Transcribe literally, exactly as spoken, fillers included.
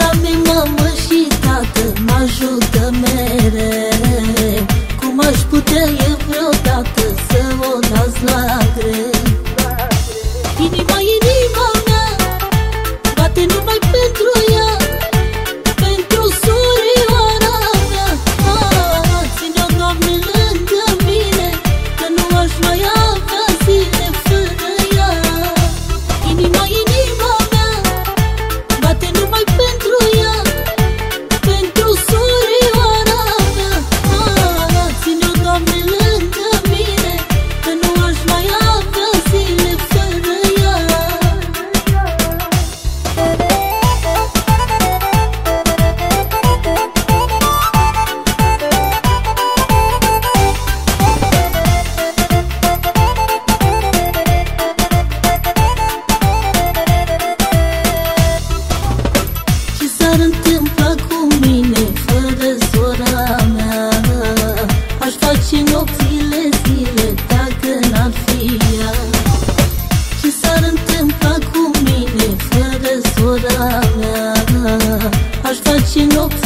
la mine mamă și tată mă ajută mereu. Cum aș putea eu vreodată să o las la greu? Inima, inima mea bate numai pentru ea, pentru surioara mea. Ah, ține-o, Doamne, lângă mine, că nu aș mai avea zile fără ea. Inima, inima mea bate numai pentru ea, pentru surioara mea. Ah, ține-o, Doamne, lângă mine, că nu aș mai avea zile fără ea. Ce s-ar întâmpla cu mine fără sora mea? Aș face nopțile zile dacă n-ar fi ea. Ce s-ar întâmpla cu mine fără sora mea? Aș face nopțile